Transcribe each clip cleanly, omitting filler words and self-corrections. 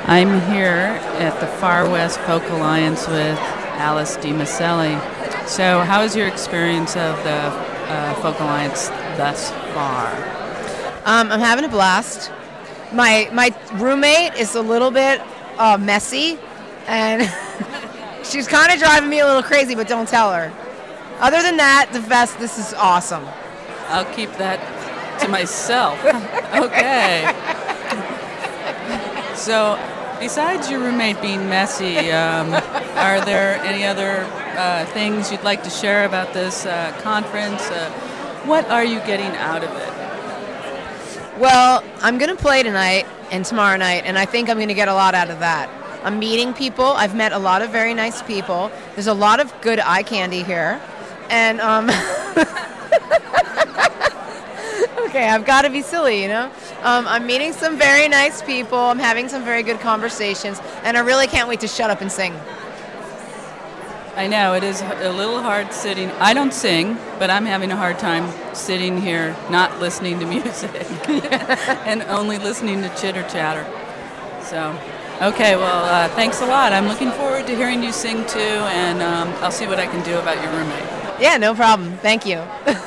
I'm here at the Far West Folk Alliance with Alice DiMaselli. So, how is your experience of the Folk Alliance thus far? I'm having a blast. My roommate is a little bit messy, and she's kind of driving me a little crazy, but don't tell her. Other than that, this is awesome. I'll keep that to myself. Okay. So, besides your roommate being messy, are there any other things you'd like to share about this conference? What are you getting out of it? Well, I'm going to play tonight and tomorrow night, and I think I'm going to get a lot out of that. I'm meeting people. I've met a lot of very nice people. There's a lot of good eye candy here. And, okay, I've got to be silly, you know? I'm meeting some very nice people. I'm having some very good conversations, and I really can't wait to shut up and sing. I know, it is a little hard sitting. I don't sing, but I'm having a hard time sitting here not listening to music and only listening to chitter-chatter. So, okay, well, thanks a lot. I'm looking forward to hearing you sing, too, and I'll see what I can do about your roommate. Yeah, no problem. Thank you.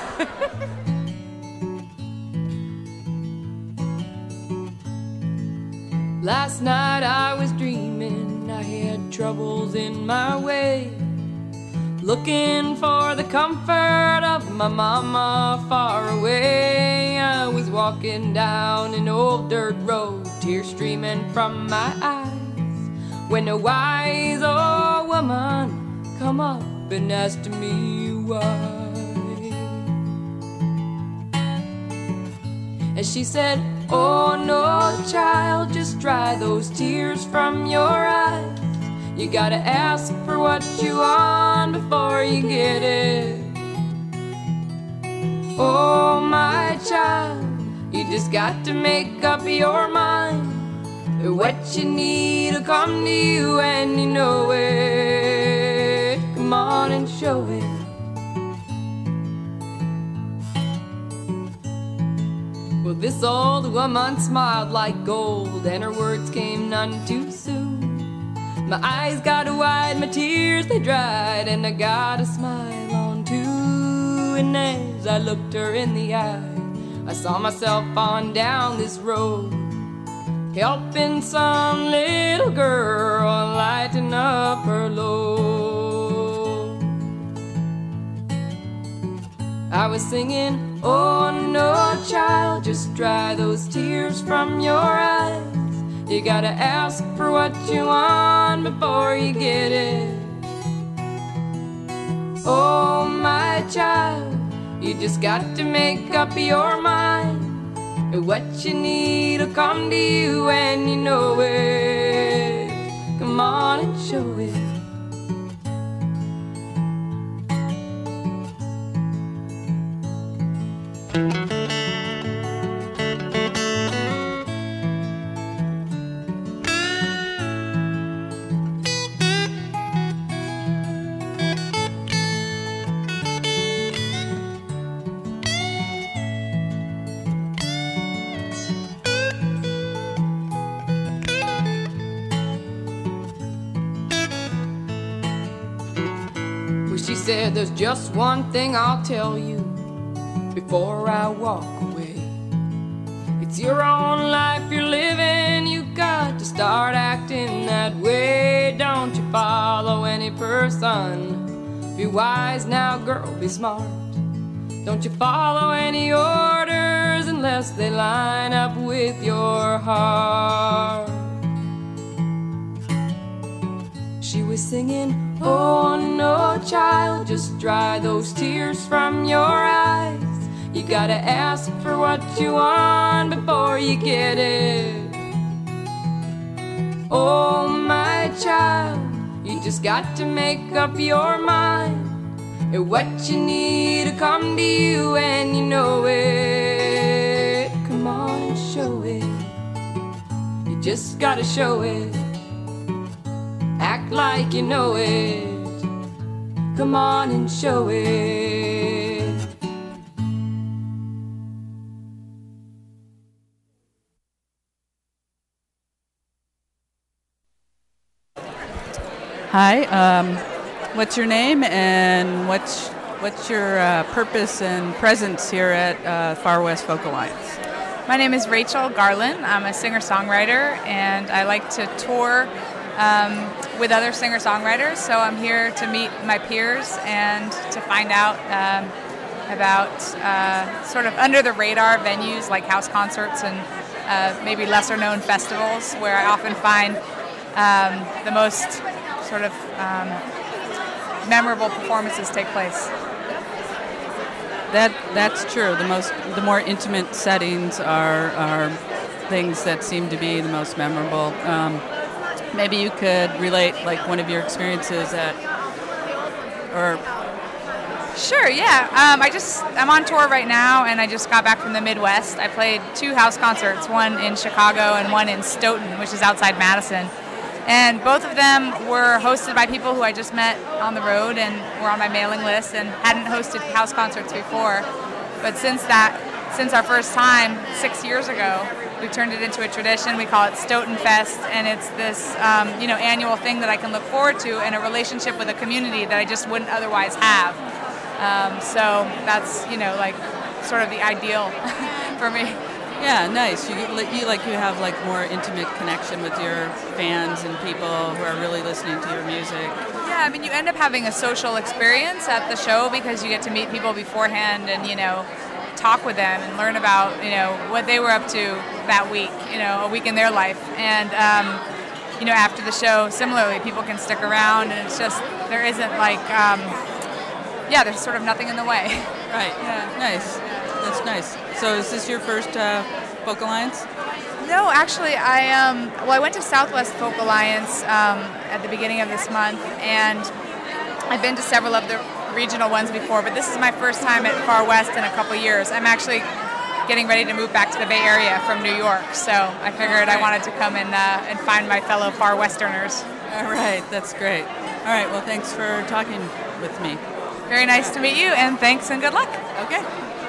Last night I was dreaming I had troubles in my way, looking for the comfort of my mama far away. I was walking down an old dirt road, tears streaming from my eyes, when a wise old woman come up and asked me why. And she said, "Oh no, child, just dry those tears from your eyes. You gotta ask for what you want before you get it. Oh my child, you just got to make up your mind. What you need will come to you and you know it. Come on and show it." Well, this old woman smiled like gold, and her words came none too soon. My eyes got wide, my tears they dried, and I got a smile on too. And as I looked her in the eye, I saw myself on down this road, helping some little girl lighten up her load. I was singing, "Oh no, child, just dry those tears from your eyes. You gotta ask for what you want before you get it. Oh my child, you just got to make up your mind. What you need will come to you and you know it. Come on and show it." She said, "There's just one thing I'll tell you before I walk away. It's your own life you're living, you got to start acting that way. Don't you follow any person. Be wise now, girl, be smart. Don't you follow any orders unless they line up with your heart." She was singing, "Oh no, child, just dry those tears from your eyes. You gotta ask for what you want before you get it. Oh my child, you just got to make up your mind. What you need will come to you and you know it. Come on and show it. You just gotta show it. Act like you know it. Come on and show it." Hi. What's your name and what's your purpose and presence here at Far West Folk Alliance? My name is Rachel Garland. I'm a singer-songwriter, and I like to tour with other singer-songwriters. So I'm here to meet my peers and to find out about sort of under-the-radar venues like house concerts and maybe lesser-known festivals where I often find the most sort of memorable performances take place. That's true. The more intimate settings are things that seem to be the most memorable. Maybe you could relate like one of your experiences or. Sure, yeah. I'm on tour right now, and I just got back from the Midwest. I played 2 house concerts, one in Chicago and one in Stoughton, which is outside Madison. And both of them were hosted by people who I just met on the road and were on my mailing list and hadn't hosted house concerts before. But since our first time 6 years ago, we turned it into a tradition. We call it Stoughton Fest, and it's this annual thing that I can look forward to and a relationship with a community that I just wouldn't otherwise have. So that's sort of the ideal for me. Yeah, nice. You have like more intimate connection with your fans and people who are really listening to your music. Yeah, I mean, you end up having a social experience at the show because you get to meet people beforehand and talk with them and learn about what they were up to that week, a week in their life. And after the show, similarly, people can stick around, and it's just there isn't there's sort of nothing in the way. Right. Yeah. Nice. That's nice. So is this your first Folk Alliance? No, actually, I went to Southwest Folk Alliance at the beginning of this month, and I've been to several of the regional ones before, but this is my first time at Far West in a couple years. I'm actually getting ready to move back to the Bay Area from New York, so I figured I wanted to come and find my fellow Far Westerners. All right, that's great. All right, well, thanks for talking with me. Very nice to meet you, and thanks and good luck. Okay.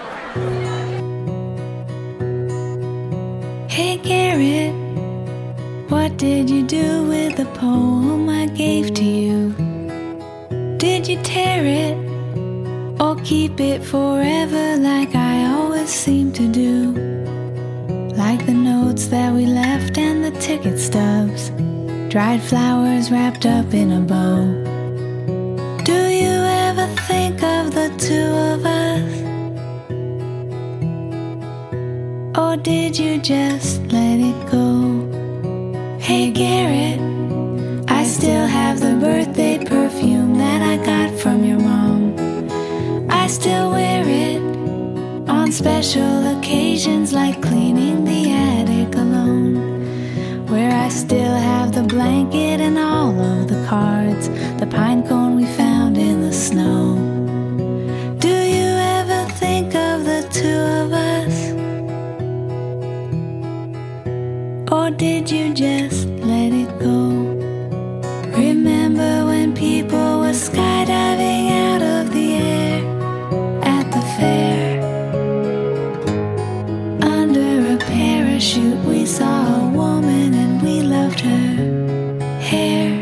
Hey Garrett, what did you do with the poem I gave to you? Did you tear it or keep it forever like I always seem to do? Like the notes that we left and the ticket stubs, dried flowers wrapped up in a bow. Do you ever think of the two of us? Or did you just let it go? Hey Garrett, I still have the birthday perfume that I got from your mom. I still wear it on special occasions like cleaning the attic alone, where I still have the blanket and all of the cards, the pine cone we found in the snow. Do you ever think of the two of us? Or did you just let it go? Remember when people were skydiving out of the air at the fair? Under a parachute we saw a woman and we loved her hair.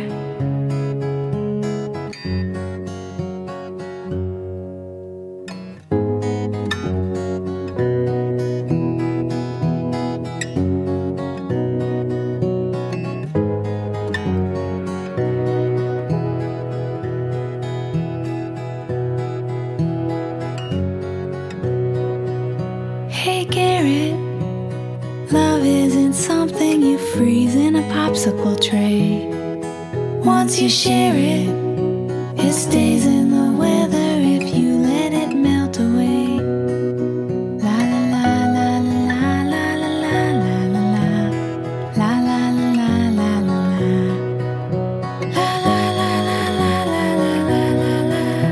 Hey Garrett, love isn't something you freeze in a popsicle tray. Once you share it, it stays in the weather if you let it melt away. La la la la la la la la la la la la la la la. La la la la la la la la la.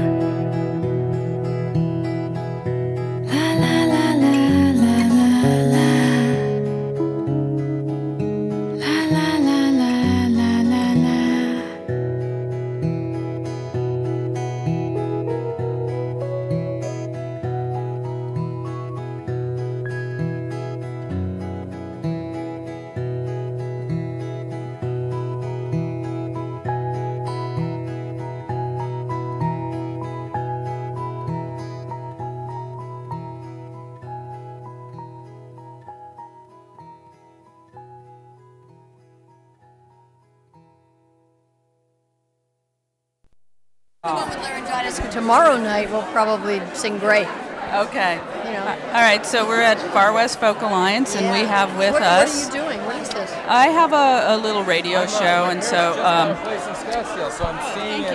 La la la la la la la. La la la la la la la. The one with laryngitis tomorrow night will probably sing great. Okay. You know. All right, so we're at Far West Folk Alliance, and we have with us... What are you doing? What is this? I have a little radio show, and so... Thank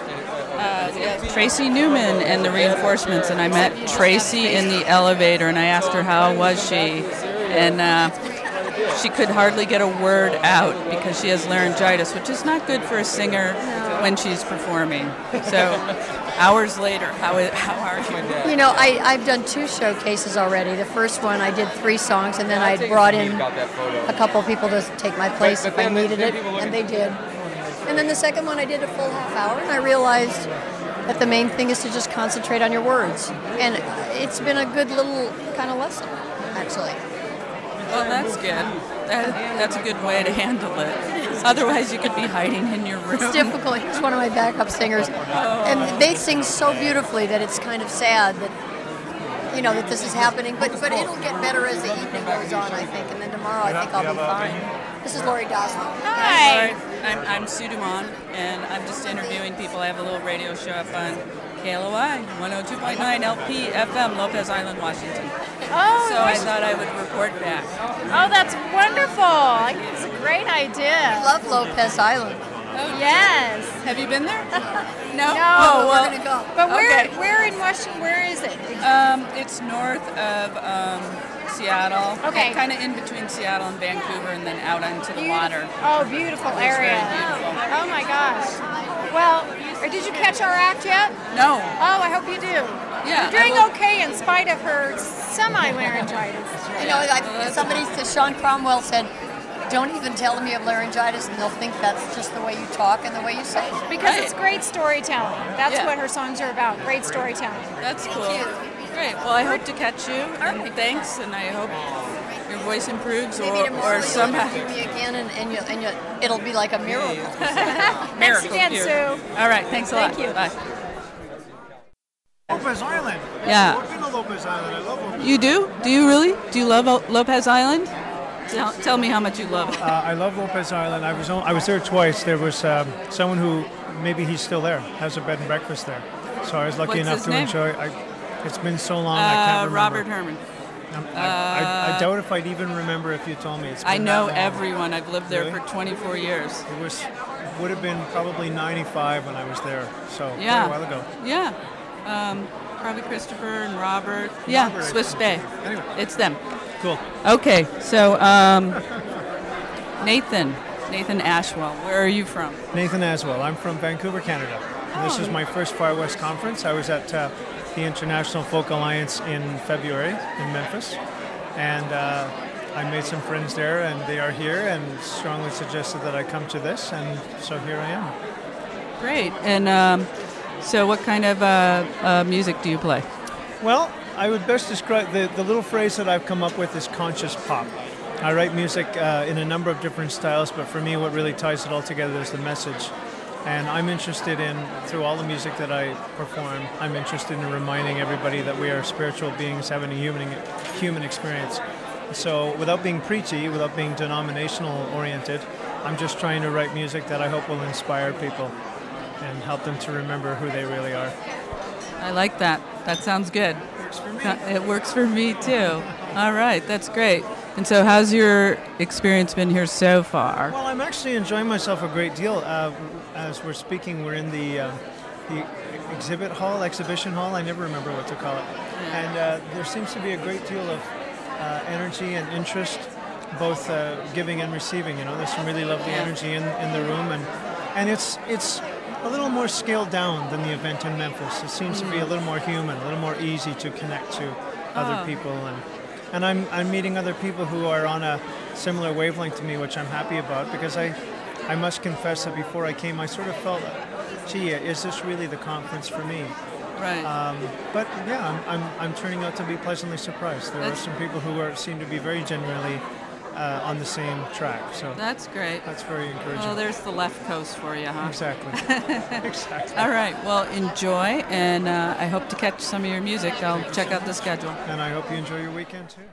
you. Tracy Newman and the Reinforcements, and I met Tracy in the elevator, and I asked her how was she, and she could hardly get a word out because she has laryngitis, which is not good for a singer when she's performing. So, hours later, how are you? You know, I've done 2 showcases already. The first one I did 3 songs, and then I brought in a couple people to take my place if I needed it, and they did. And then the second one I did a full half hour, and I realized that the main thing is to just concentrate on your words. And it's been a good little kind of lesson, actually. Well, that's good. That's a good way to handle it. Otherwise, you could be hiding in your room. It's difficult. He's one of my backup singers. And they sing so beautifully that it's kind of sad that, you know, that this is happening. But it'll get better as the evening goes on, I think. And then tomorrow, I think I'll be fine. This is Lori Dawson. Hi. I'm Sue Dumont, and I'm just interviewing people. I have a little radio show up on KLOI, 102.9 LP FM, Lopez Island, Washington. Oh, so I thought I would report back. Oh, that's wonderful. It's a great idea. I love Lopez Island. Oh, Yes. have you been there? No? No. Oh, well, we're going to go. But Okay. where in Washington, where is it? it's north of Seattle. Okay. Kind of in between Seattle and Vancouver, and then out onto the water. Oh, beautiful area. very beautiful. Oh my gosh. Well, did you catch our act yet? No. Oh, I hope you do. Yeah, You're doing I will- okay in spite of her semi-laryngitis. You know, somebody, Cromwell said, don't even tell them you have laryngitis, and they'll think that's just the way you talk and the way you say it. Because Right. it's great storytelling. That's Yeah. what her songs are about, great storytelling. That's cool. you. Great. Well, I hope to catch you. And thanks, and I hope your voice improves, Maybe tomorrow or you'll somehow. interview me again, and it'll be like a miracle. Thanks Miracle again, cure. Sue. All right. Thanks a lot. Thank you. Bye. Lopez Island. Yeah. I've been to Lopez Island. I love Lopez. You do? Do you really? Do you love Lopez Island? Tell me how much you love it. I love Lopez Island. I was there twice. There was someone who, maybe he's still there, has a bed and breakfast there. So I was lucky What's enough his to name? enjoy. It's been so long, I can't remember. Robert Herman. I doubt if I'd even remember if you told me. It's been I know that long. everyone. I've lived there Really? for 24 years. It would have been probably 95 when I was there. So Yeah. quite a while ago. Yeah. Probably Christopher and Robert. Yeah, Robert, I Swiss think. Bay. Anyway. It's them. Cool. Okay, so Nathan Ashwell, where are you from? Nathan Aswell. I'm from Vancouver, Canada. This is my first Far West conference. I was at the International Folk Alliance in February in Memphis, and I made some friends there, and they are here and strongly suggested that I come to this, and so here I am. Great. And so what kind of music do you play? Well, I would best describe the little phrase that I've come up with is conscious pop. I write music in a number of different styles, but for me what really ties it all together is the message. And I'm interested in, through all the music that I perform, I'm interested in reminding everybody that we are spiritual beings having a human experience. So without being preachy, without being denominational oriented, I'm just trying to write music that I hope will inspire people and help them to remember who they really are. I like that. That sounds good. Works for me. It works for me too. All right, that's great. And so how's your experience been here so far? Well, I'm actually enjoying myself a great deal. As we're speaking, we're in the exhibition hall. I never remember what to call it. And there seems to be a great deal of energy and interest, both giving and receiving. You know, there's some really lovely energy in the room, and it's a little more scaled down than the event in Memphis. It seems to be a little more human, a little more easy to connect to other people, and I'm meeting other people who are on a similar wavelength to me, which I'm happy about, because I must confess that before I came, I sort of felt, gee, is this really the conference for me? Right. But yeah, I'm turning out to be pleasantly surprised. There are some people who seem to be very genuinely on the same track. So That's great. that's very encouraging. Well, there's the left coast for you, huh? Exactly. Exactly. All right. Well, enjoy, and I hope to catch some of your music. I'll check out the schedule. And I hope you enjoy your weekend too.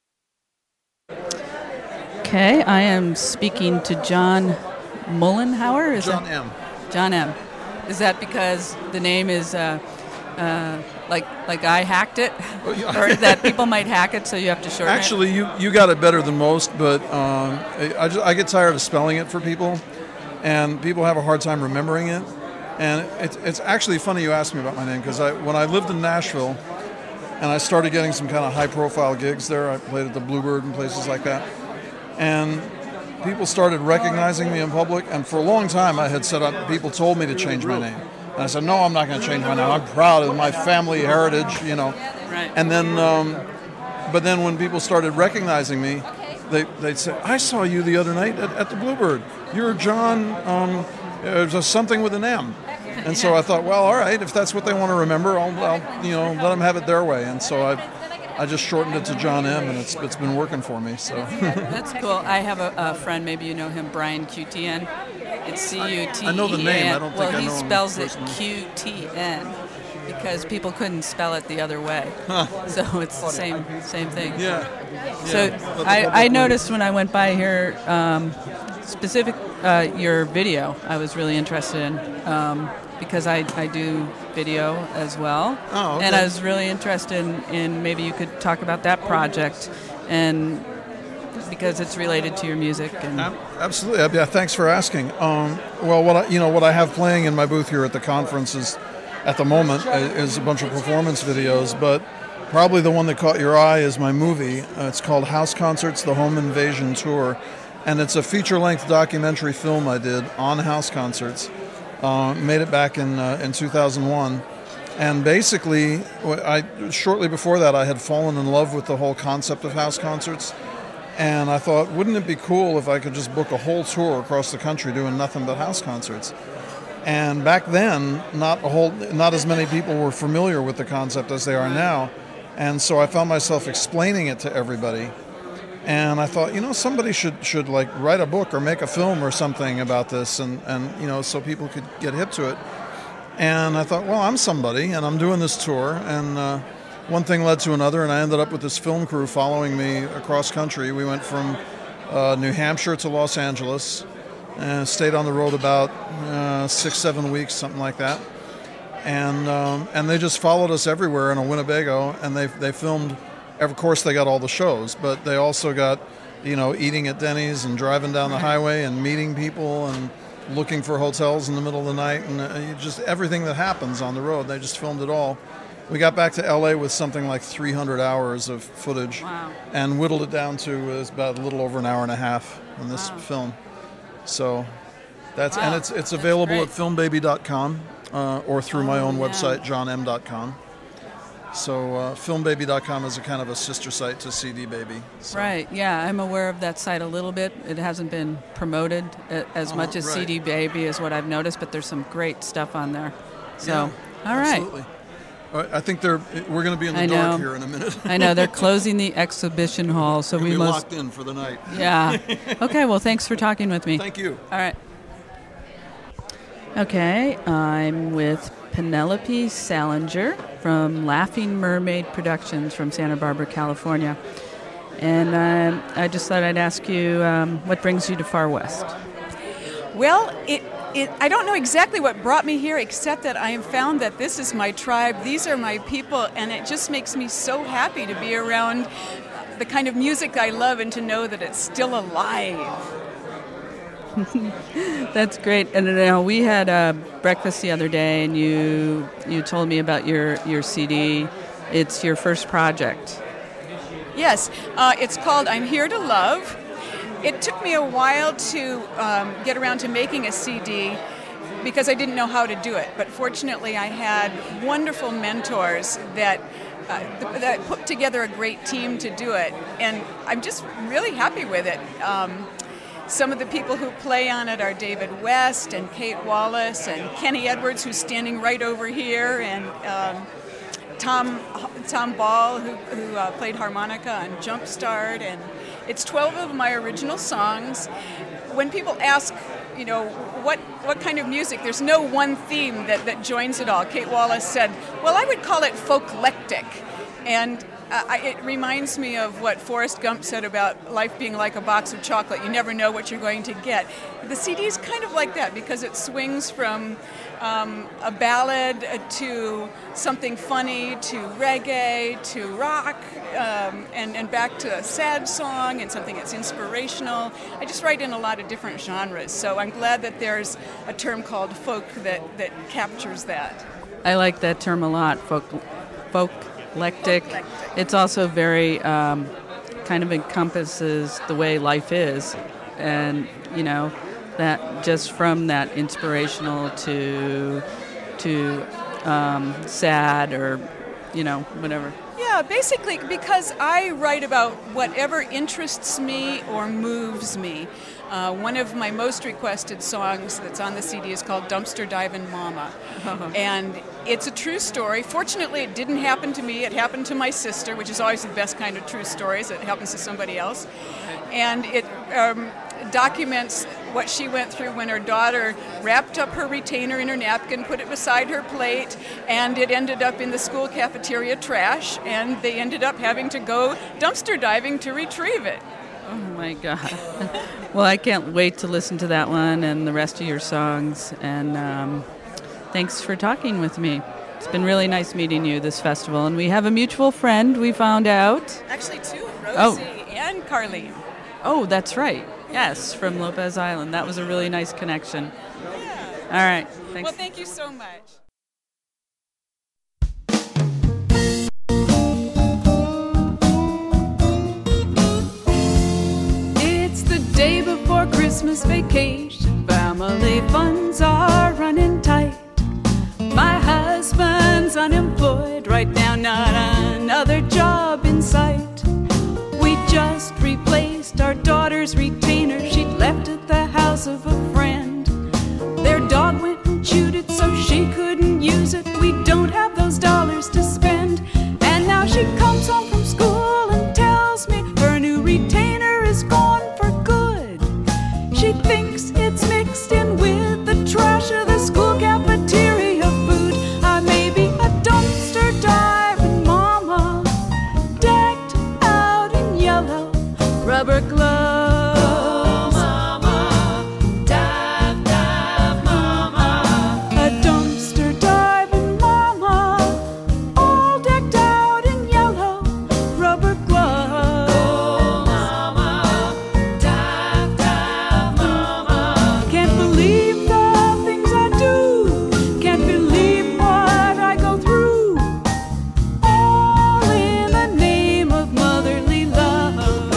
Okay, I am speaking to John Mullenhauer. Is John that? M. John M. Is that because the name is like I hacked it, or that people might hack it, so you have to shorten Actually, you got it better than most, but I get tired of spelling it for people, and people have a hard time remembering it. And it's actually funny you asked me about my name, because when I lived in Nashville, and I started getting some kind of high-profile gigs there, I played at the Bluebird and places like that, and people started recognizing me in public, and for a long time I had people told me to change my name. And I said, no, I'm not going to change my name. I'm proud of my family heritage, you know. Right. And then, but then when people started recognizing me, they'd say, I saw you the other night at the Bluebird. You're John, there's something with an M. And so I thought, well, all right, if that's what they want to remember, I'll let them have it their way. And so I just shortened it to John M, and it's been working for me. So that's cool. I have a friend, maybe you know him, Brian QTN. It's C-U-T-E-N. I know the name. I don't think I know him. Well, he spells it Q-T-N because people couldn't spell it the other way. So it's the same thing. Yeah. So I noticed when I went by here, specific your video I was really interested in because I do video as well. Oh, okay. And I was really interested in maybe you could talk about that project, and because it's related to your music. And absolutely. Yeah, thanks for asking. Well, what I have playing in my booth here at the conference at the moment is a bunch of performance videos, but probably the one that caught your eye is my movie. It's called House Concerts: The Home Invasion Tour, and it's a feature-length documentary film I did on house concerts. Made it back in 2001. And basically, shortly before that, I had fallen in love with the whole concept of house concerts. And I thought, wouldn't it be cool if I could just book a whole tour across the country doing nothing but house concerts? And back then, not as many people were familiar with the concept as they are now. And so I found myself explaining it to everybody. And I thought, somebody should like write a book or make a film or something about this, and so people could get hip to it. And I thought, well, I'm somebody, and I'm doing this tour, and one thing led to another, and I ended up with this film crew following me across country. We went from New Hampshire to Los Angeles, and stayed on the road about 6-7 weeks, something like that. And they just followed us everywhere in a Winnebago, and they filmed. Of course, they got all the shows, but they also got, eating at Denny's and driving down the highway and meeting people and looking for hotels in the middle of the night, and just everything that happens on the road. They just filmed it all. We got back to L.A. with something like 300 hours of footage. Wow. And whittled it down to about a little over an hour and a half in this film. So that's and it's available at filmbaby.com or through my own website, johnm.com. So filmbaby.com is a kind of a sister site to CD Baby. So. Right, yeah, I'm aware of that site a little bit. It hasn't been promoted as much as CD Baby is what I've noticed, but there's some great stuff on there. So, all right. Absolutely. I think we're going to be in the dark here in a minute. I know, they're closing the exhibition hall, so we must... locked in for the night. Yeah. Okay, well, thanks for talking with me. Thank you. All right. Okay, I'm with Penelope Salinger from Laughing Mermaid Productions from Santa Barbara, California. And I just thought I'd ask you, what brings you to Far West? Well, I don't know exactly what brought me here, except that I have found that this is my tribe, these are my people, and it just makes me so happy to be around the kind of music I love and to know that it's still alive. That's great. And we had breakfast the other day, and you told me about your CD. It's your first project. Yes, it's called I'm Here to Love. It took me a while to get around to making a CD because I didn't know how to do it. But fortunately, I had wonderful mentors that put together a great team to do it. And I'm just really happy with it. Some of the people who play on it are David West and Kate Wallace and Kenny Edwards, who's standing right over here, and Tom Ball, who played harmonica on Jumpstart, and it's 12 of my original songs. When people ask, what kind of music, there's no one theme that joins it all. Kate Wallace said, well, I would call it folklectic. And it reminds me of what Forrest Gump said about life being like a box of chocolate. You never know what you're going to get. The CD is kind of like that because it swings from a ballad to something funny to reggae to rock and back to a sad song and something that's inspirational. I just write in a lot of different genres, so I'm glad that there's a term called folk that captures that. I like that term a lot, folk-lectic. It's also very kind of encompasses the way life is, and that just from that inspirational to sad or whatever. Yeah, basically because I write about whatever interests me or moves me. One of my most requested songs that's on the CD is called Dumpster Divin' Mama. And it's a true story. Fortunately, it didn't happen to me. It happened to my sister, which is always the best kind of true stories. It happens to somebody else. And it documents what she went through when her daughter wrapped up her retainer in her napkin, put it beside her plate, and it ended up in the school cafeteria trash, and they ended up having to go dumpster diving to retrieve it. Oh my God. Well, I can't wait to listen to that one and the rest of your songs, and thanks for talking with me. It's been really nice meeting you this festival, and we have a mutual friend we found out. Actually, two, Rosie and Carlene. Oh, that's right. Yes, from Lopez Island. That was a really nice connection. Yeah. All right. Thanks. Well, thank you so much. It's the day before Christmas vacation. Family funds are running tight. My husband's unemployed right now, not another job in sight. We just replaced our daughter's retainer. She'd left at the house of a friend. Their dog went and chewed it so she couldn't use it. We don't have those dollars to spend. And now she comes home from school and tells me her new retainer is gone for good. She thinks it's mixed in with the trash of the school cafeteria food. I may be a dumpster diving mama, decked out in yellow rubber gloves. Oh, mama, dive, dive, mama. A dumpster diving mama, all decked out in yellow rubber gloves. Oh, mama, dive, dive, mama. Can't believe the things I do, can't believe what I go through, all in the name of motherly love.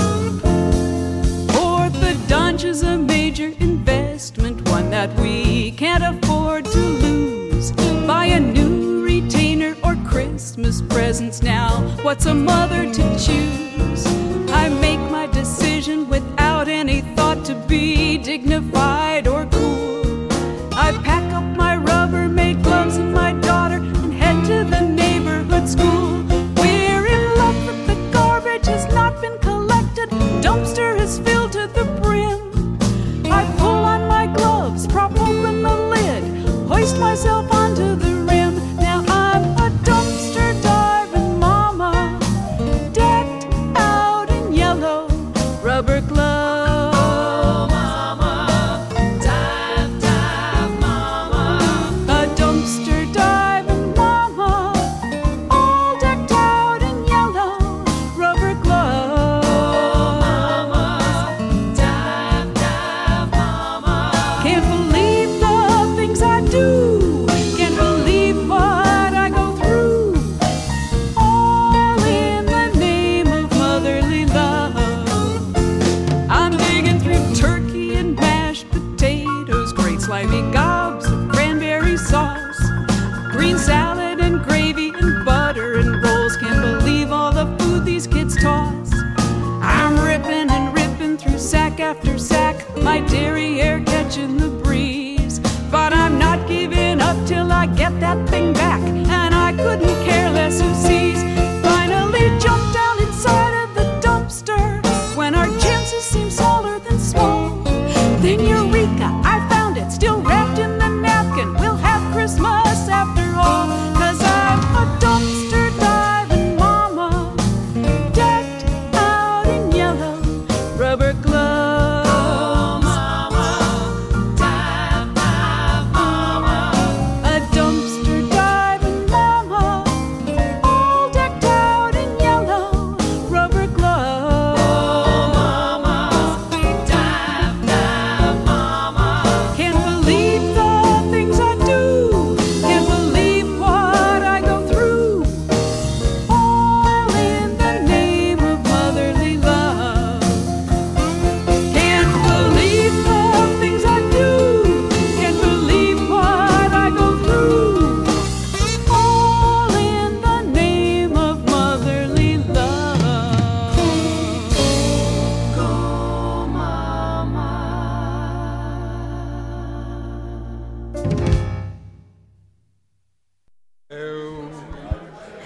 Orthodontia is a major investment, one that we can't afford to lose. Buy a new retainer or Christmas presents now. What's a mother to choose? I make my decision without any thought to be dignified or cool. I pack up my Rubbermaid gloves and my daughter and head to the neighborhood school. We're in love, but the garbage has not been collected. Dumpster is filled to the brim. I pull on my gloves, prop open the lid, hoist myself onto the rim. Now I'm a dumpster diving mama, decked out in yellow rubber gloves. Oh, mama, dive, dive, mama. A dumpster diving mama, all decked out in yellow rubber gloves. Oh, mama, dive, dive, mama. Can't believe the things I do, can't believe what I go through, all in the name of motherly love. I'm digging through turkey and mashed potatoes, great slimy gobs of cranberry sauce, green salad and gravy and butter and rolls. Can't believe all the food these kids toss. I'm ripping and ripping through sack after sack, my derriere catching the breeze. But I'm not giving up till I get that thing back, and I couldn't care less who sees. Finally jumped down inside of the dumpster when our chances seem smaller than small. Then eureka, I found it, still wrapped in the napkin. We'll have Christmas after all, 'cause I'm a dumpster diving mama,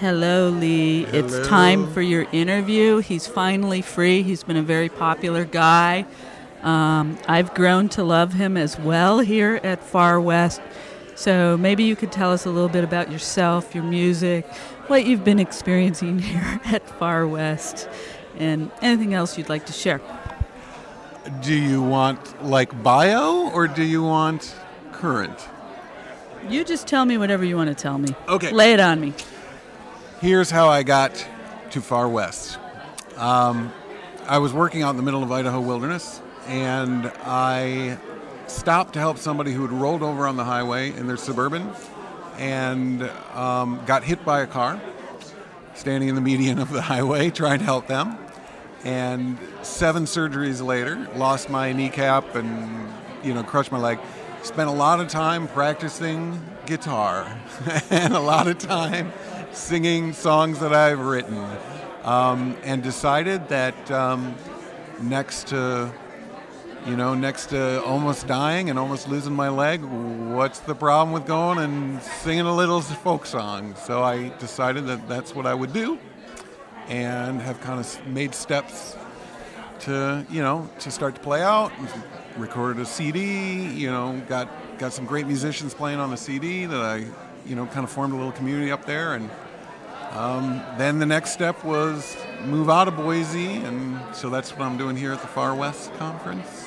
Hello, Lee. Hello. It's time for your interview. He's finally free. He's been a very popular guy. I've grown to love him as well here at Far West. So maybe you could tell us a little bit about yourself, your music, what you've been experiencing here at Far West, and anything else you'd like to share. Do you want like bio or do you want current? You just tell me whatever you want to tell me. Okay. Lay it on me. Here's how I got to Far West. I was working out in the middle of Idaho wilderness, and I stopped to help somebody who had rolled over on the highway in their Suburban and got hit by a car, standing in the median of the highway trying to help them. And 7 surgeries later, lost my kneecap and, crushed my leg. Spent a lot of time practicing guitar and a lot of time singing songs that I've written, and decided that next to almost dying and almost losing my leg, what's the problem with going and singing a little folk song? So I decided that that's what I would do, and have kind of made steps to start to play out. Recorded a CD, got some great musicians playing on the CD that I kind of formed a little community up there, and then the next step was move out of Boise, and so that's what I'm doing here at the Far West Conference.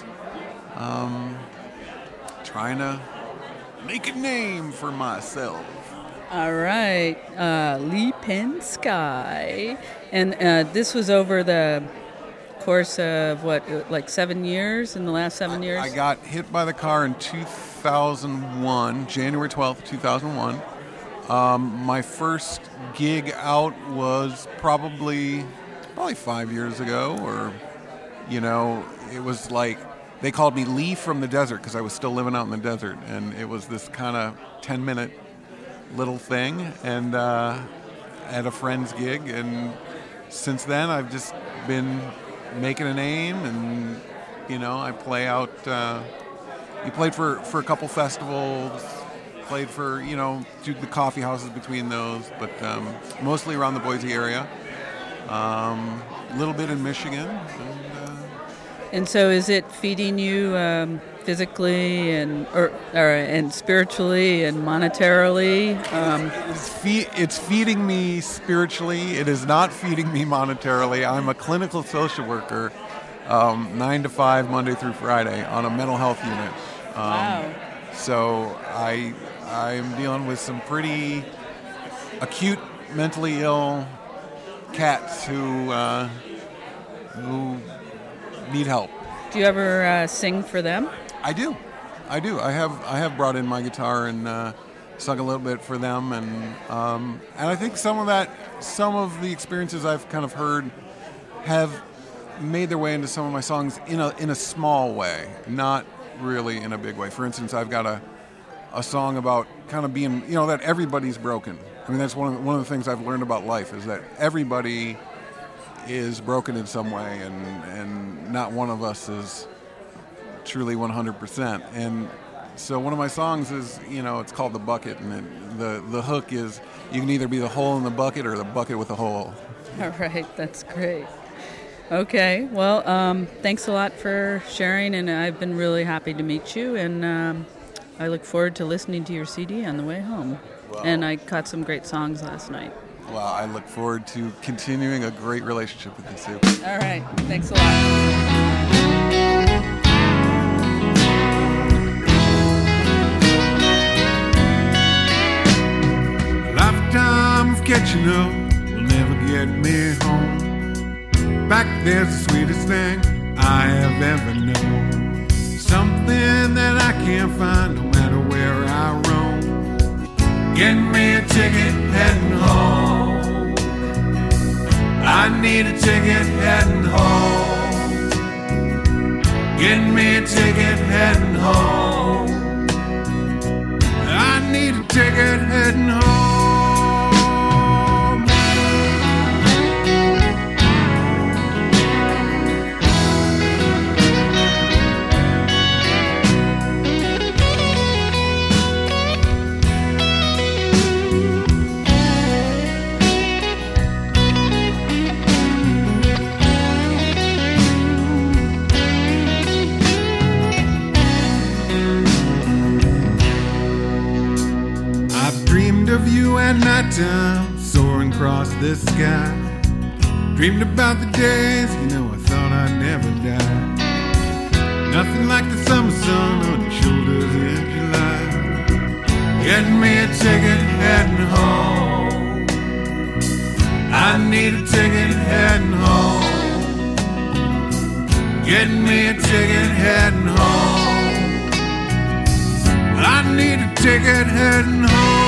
Trying to make a name for myself. All right, Lee Pensky, and this was over the course of like 7 years, in the last 7 years? I got hit by the car in 2001, January 12th, 2001. My first gig out was probably 5 years ago, or, it was like, they called me Lee from the desert because I was still living out in the desert, and it was this kind of 10-minute little thing, and at a friend's gig, and since then I've just been making a name, and I play out. You played for a couple festivals, played for do the coffee houses between those, but mostly around the Boise area. A little bit in Michigan. And so, is it feeding you physically and spiritually and monetarily? It's feeding me spiritually. It is not feeding me monetarily. I'm a clinical social worker, 9 to 5, Monday through Friday, on a mental health unit. Wow. So I'm dealing with some pretty acute mentally ill cats who need help. Do you ever sing for them? I do. I have brought in my guitar and sung a little bit for them, and I think some of the experiences I've kind of heard have made their way into some of my songs in a small way, not really in a big way. For instance, I've got a song about kind of being, that everybody's broken. I mean, that's one of the things I've learned about life, is that everybody is broken in some way, and not one of us is truly 100%. And so one of my songs is, it's called The Bucket, and the hook is, you can either be the hole in the bucket or the bucket with a hole. All right, that's great. Okay, well, thanks a lot for sharing, and I've been really happy to meet you, and I look forward to listening to your CD on the way home. Wow. And I caught some great songs last night. Well, I look forward to continuing a great relationship with you, Sue. All right. Thanks a lot. Lifetime of catching up will never get me home. Back there's the sweetest thing I have ever known. Something that I can't find no matter where I roam. Get me a ticket heading home. I need a ticket heading home. Get me a ticket heading home. I need a ticket heading home. time soaring across the sky. Dreamed about the days, I thought I'd never die. Nothing like the summer sun on your shoulders in July. Get me a ticket heading home. I need a ticket heading home. Get me a ticket heading home. I need a ticket heading home.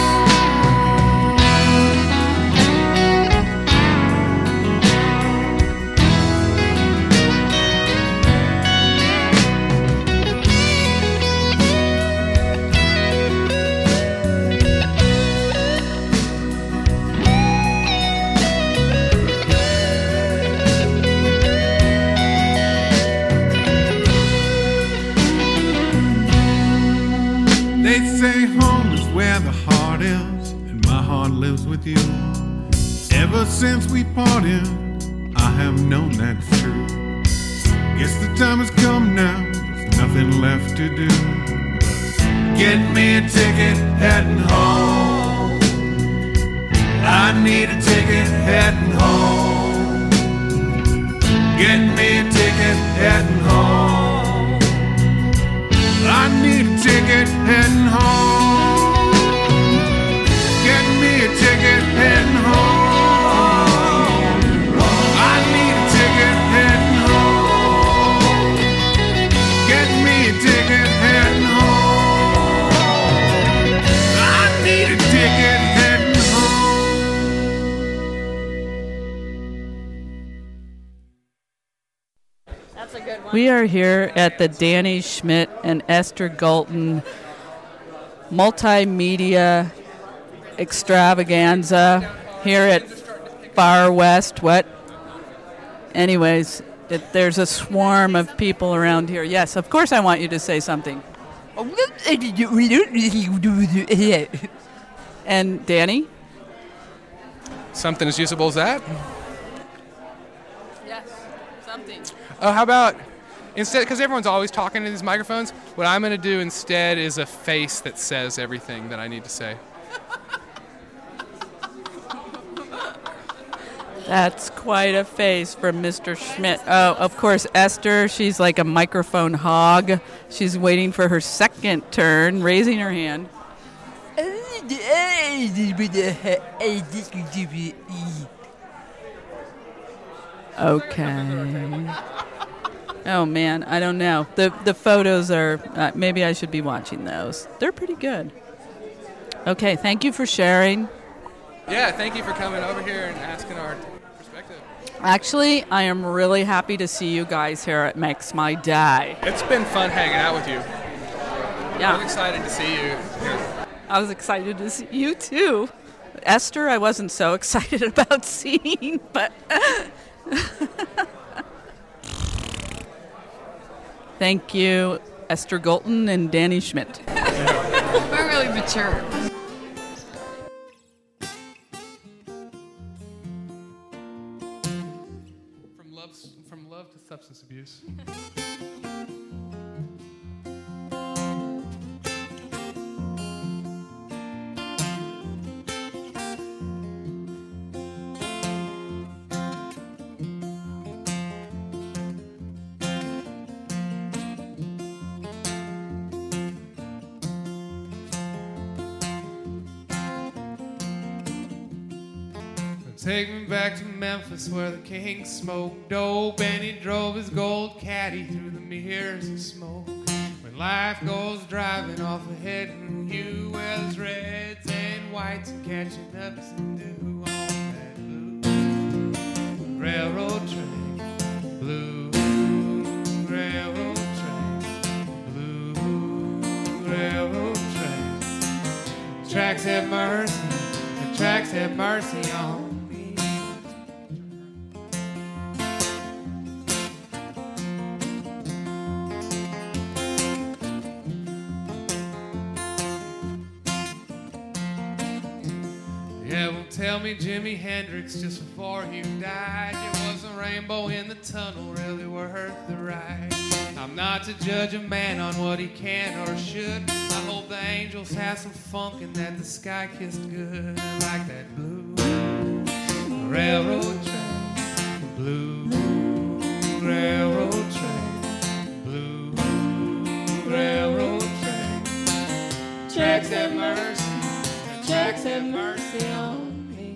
They say home is where the heart is, and my heart lives with you. Ever since we parted, I have known that's true. Guess the time has come now, there's nothing left to do. Get me a ticket heading home. I need a ticket heading home. Get me a ticket heading home. I need a ticket heading home. Get me a ticket heading home. I need a ticket heading home. Get me a ticket heading home. I need a ticket heading home. That's a good one. We are here at the Danny Schmidt and Esther Galton multimedia extravaganza here at Far West. What? Anyways, there's a swarm of people around here. Yes, of course I want you to say something. And Danny? Something as usable as that? Yes, something. Oh, how about instead, because everyone's always talking to these microphones, what I'm going to do instead is a face that says everything that I need to say. That's quite a face from Mr. Schmidt. Oh, of course, Esther, she's like a microphone hog. She's waiting for her second turn, raising her hand. Okay. Oh, man, I don't know. The photos are, maybe I should be watching those. They're pretty good. Okay, thank you for sharing. Yeah, thank you for coming over here and asking our perspective. Actually, I am really happy to see you guys here. It makes my day. It's been fun hanging out with you. Yeah. I was excited to see you here. I was excited to see you, too. Esther, I wasn't so excited about seeing, but... Thank you, Esther Galton and Danny Schmidt. We're really mature. From love to substance abuse. Take me back to Memphis where the king smoked dope and he drove his gold caddy through the mirrors of smoke. When life goes driving off ahead and you wears reds and whites and catching ups and dew on that blue railroad train, blue railroad train, blue railroad train. Tracks have mercy, the tracks have mercy on. Yeah, well, tell me, Jimi Hendrix, just before you died, it was a rainbow in the tunnel, really worth the ride. I'm not to judge a man on what he can or should. I hope the angels have some funk and that the sky kissed good. Like that blue railroad train, blue railroad train, blue railroad train. Tracks have mercy. Tracks have mercy on me.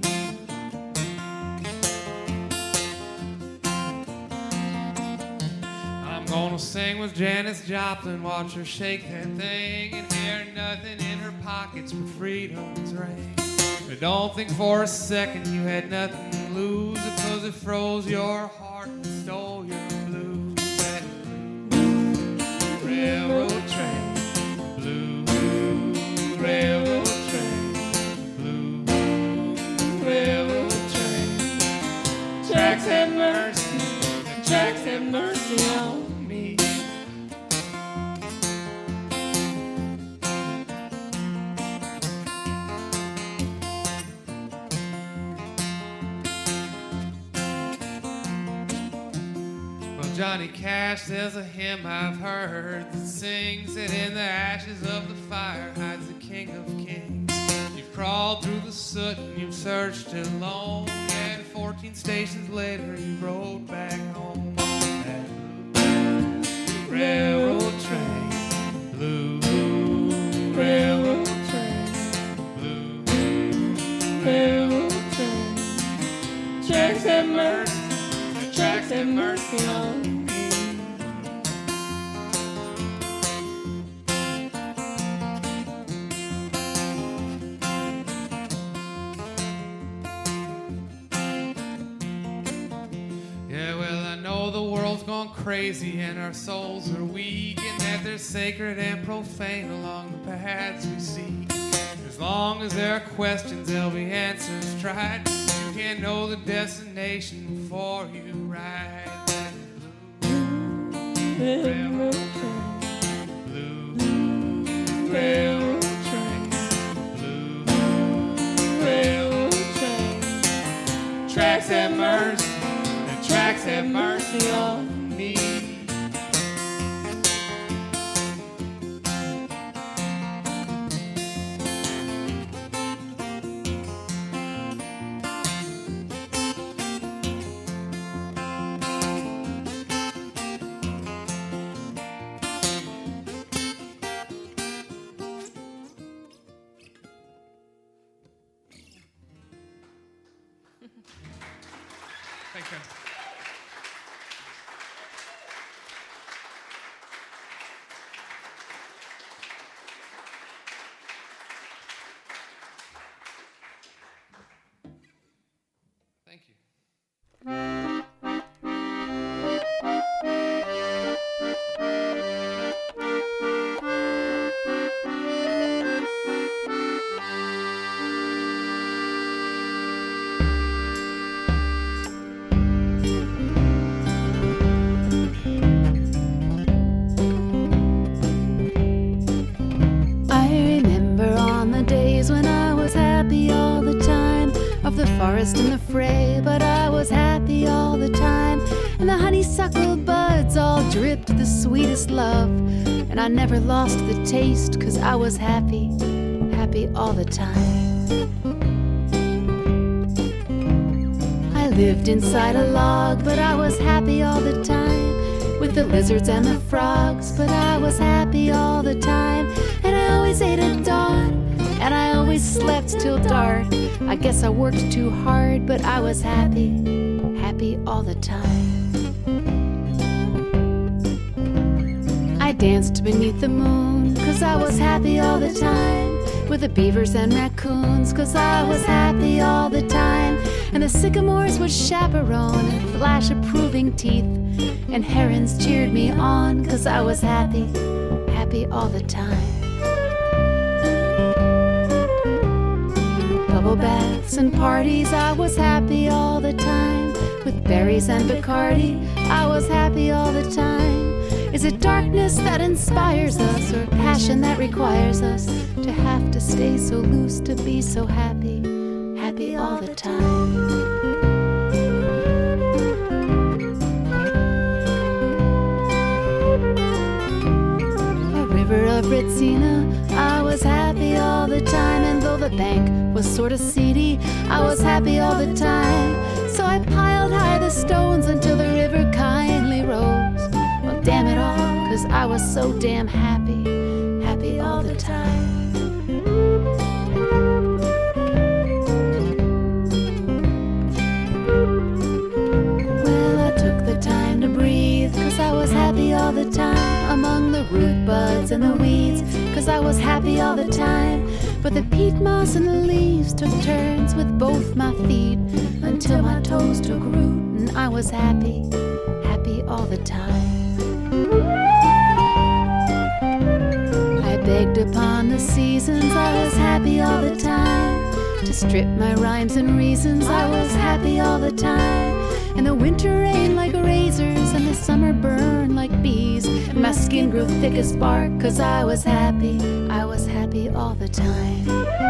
I'm gonna sing with Janis Joplin, watch her shake that thing, and hear nothing in her pockets but freedom's ring. But don't think for a second you had nothing to lose, because it froze your heart and stole your blues. That blue railroad train, blue railroad railroad train. Tracks have mercy, the tracks have mercy on me. Well, Johnny Cash, there's a hymn I've heard that sings that in the ashes of the fire hides the King of Kings. Crawled through the soot and you've searched alone, and 14 stations later you rode back home on that blue railroad train, blue railroad train, blue railroad train. Tracks have mercy, the tracks have mercy on me. Gone crazy and our souls are weak, and that they're sacred and profane along the paths we seek. As long as there are questions, there'll be answers tried. You can't know the destination before you ride that blue railroad train, blue railroad train, blue railroad train. Tracks have mercy, the tracks have mercy on me. Thanks, man. Thank you. Forest in the fray, but I was happy all the time, and the honeysuckle buds all dripped the sweetest love, and I never lost the taste, 'cause I was happy, happy all the time. I lived inside a log, but I was happy all the time, with the lizards and the frogs, but I was happy all the time, and I always ate at dawn, and I always slept till dark. I guess I worked too hard, but I was happy, happy all the time. I danced beneath the moon, 'cause I was happy all the time, with the beavers and raccoons, 'cause I was happy all the time, and the sycamores would chaperone and flash approving teeth, and herons cheered me on, 'cause I was happy, happy all the time. Bubble baths and parties, I was happy all the time, with berries and Bacardi, I was happy all the time. Is it darkness that inspires us, or passion that requires us to have to stay so loose to be so happy, happy happy all the time. River of Ritzina, I was happy all the time. And though the bank was sort of seedy, I was happy all the time. So I piled high the stones until the river kindly rose. Well, damn it all, 'cause I was so damn happy, happy all the time. Well, I took the time to breathe, 'cause I was happy all the time. Among the root buds and the weeds, 'cause I was happy all the time. But the peat moss and the leaves took turns with both my feet, until my toes took root and I was happy, happy all the time. I begged upon the seasons, I was happy all the time. To strip my rhymes and reasons, I was happy all the time. And the winter rain like razors, and the summer burn like bees, and my skin grew thick as bark, 'cause I was happy all the time.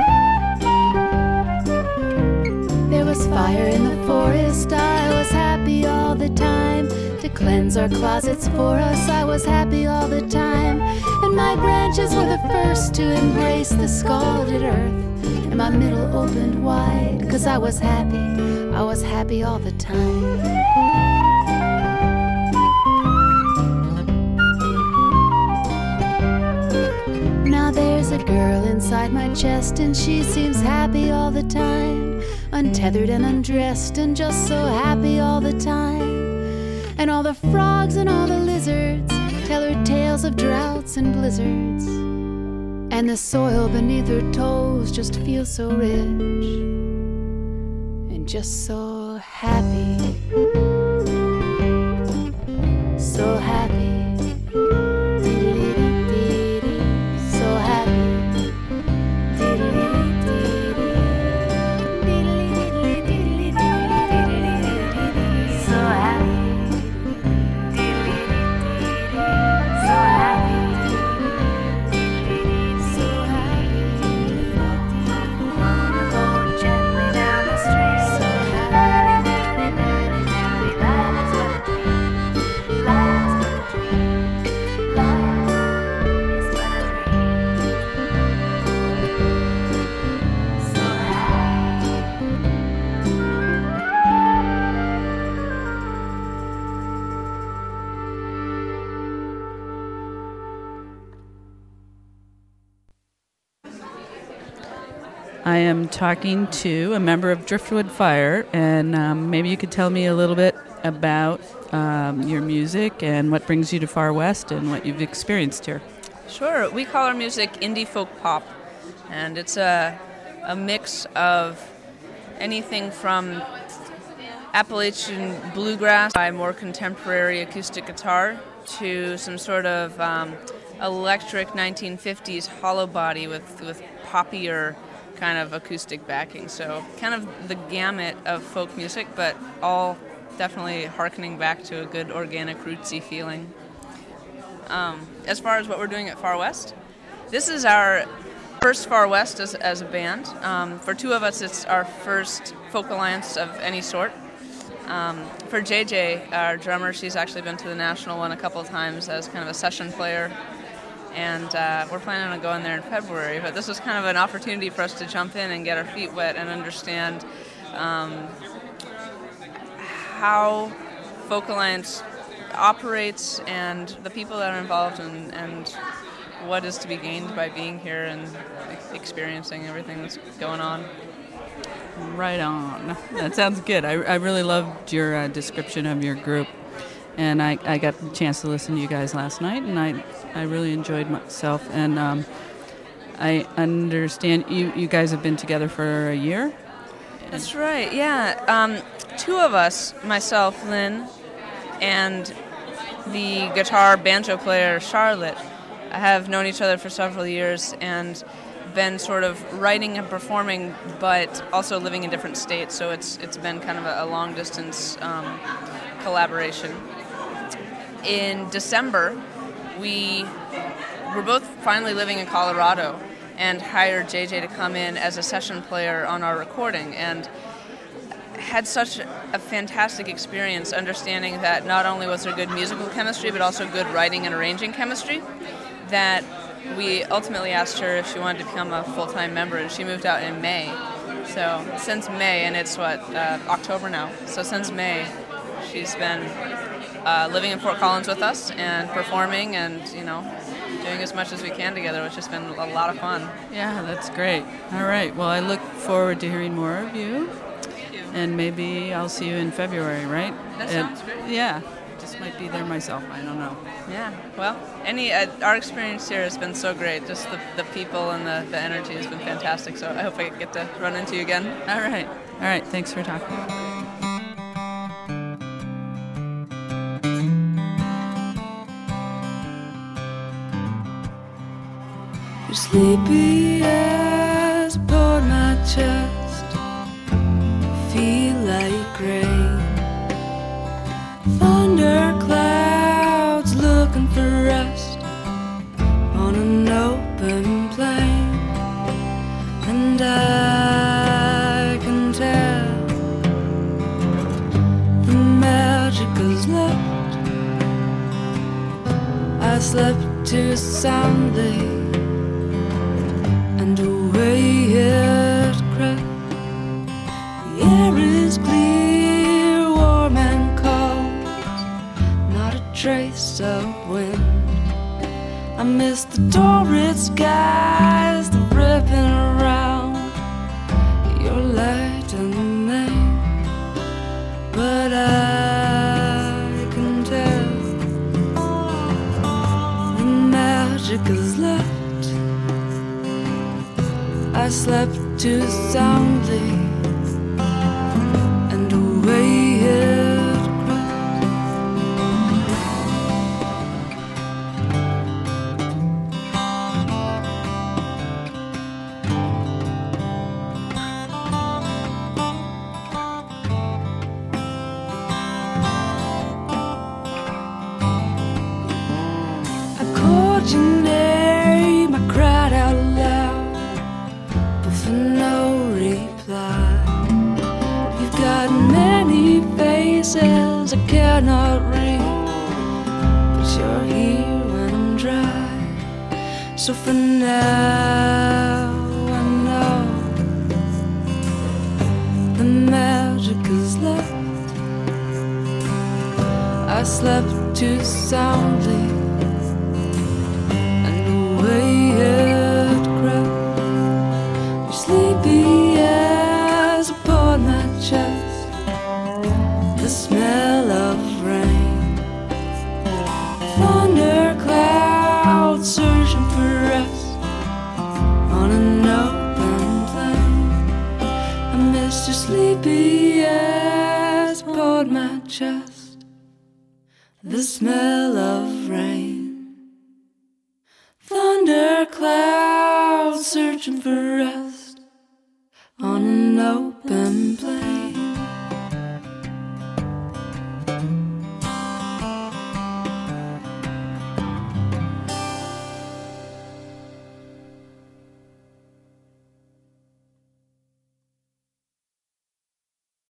There was fire in the forest, I was happy all the time. To cleanse our closets for us, I was happy all the time. And my branches were the first to embrace the scalded earth, and my middle opened wide, 'cause I was happy all the time. Now there's a girl inside my chest, and she seems happy all the time. Untethered and undressed, and just so happy all the time. And all the frogs and all the lizards tell her tales of droughts and blizzards. And the soil beneath her toes just feels so rich, and just so happy, so happy. So happy. I am talking to a member of Driftwood Fire, and maybe you could tell me a little bit about your music and what brings you to Far West and what you've experienced here. Sure. We call our music indie folk pop, and it's a mix of anything from Appalachian bluegrass by more contemporary acoustic guitar to some sort of electric 1950s hollow body with poppier kind of acoustic backing. So kind of the gamut of folk music, but all definitely hearkening back to a good organic rootsy feeling. As far as what we're doing at Far West, this is our first Far West as a band. For two of us, it's our first folk alliance of any sort. For JJ, our drummer, she's actually been to the National one a couple of times as kind of a session player, and we're planning on going there in February. But this was kind of an opportunity for us to jump in and get our feet wet and understand how Folk Alliance operates and the people that are involved and what is to be gained by being here and experiencing everything that's going on. Right on. That sounds good. I really loved your description of your group, and I got the chance to listen to you guys last night, and I really enjoyed myself. And I understand you guys have been together for a year? That's right, yeah. Two of us, myself, Lynn, and the guitar banjo player, Charlotte, have known each other for several years and been sort of writing and performing, but also living in different states. So it's been kind of a long distance collaboration. In December, we were both finally living in Colorado, and hired JJ to come in as a session player on our recording, and had such a fantastic experience understanding that not only was there good musical chemistry, but also good writing and arranging chemistry, that we ultimately asked her if she wanted to become a full-time member, and she moved out in May. So since May, and it's October now, so since May, she's been living in Fort Collins with us and performing and, doing as much as we can together, which has been a lot of fun. Yeah, that's great. All right. Well, I look forward to hearing more of you. Thank you. And maybe I'll see you in February, right? That sounds great. Yeah. Just might be there myself. I don't know. Yeah. Well, our experience here has been so great. Just the people and the energy has been fantastic. So I hope I get to run into you again. All right. All right. Thanks for talking. You're sleepy as upon my chest, feel like rain. Thunderclouds looking for rest on an open plain, and I can tell the magic is left. I slept too soundly, and away it crept. The air is clear, warm and cold, not a trace of wind. I miss the torrid skies, the ripping around your light and me, but I can tell the magic is left. I slept too soundly, and away it crept. I called your name, I cried out loud, but for no reply. You've got many faces I cannot read, but you're here when I'm dry. So for now I know the magic is left. I slept too soundly, and away it crept. You're sleepy as upon my chest, the smell of rain. Thunderclouds searching for rest on an open plain. I miss your sleepy as upon my chest, the smell of rain. Thunderclouds searching for rest